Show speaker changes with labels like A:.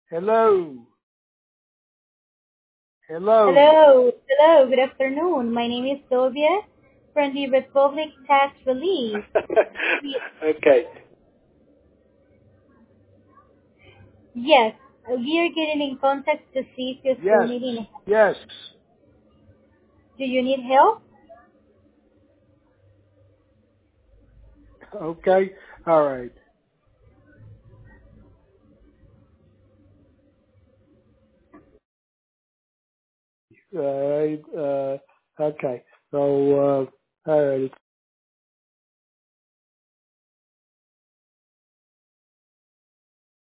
A: Hello. Hello.
B: Hello, hello, good afternoon. My name is Sylvia from the Republic Tax Relief. We-
A: Okay.
B: Yes, we are getting in contact to see if you're still
A: Yes.
B: needing.
A: Yes.
B: Do you need help?
A: Okay. All right. All right. Okay. So, all right.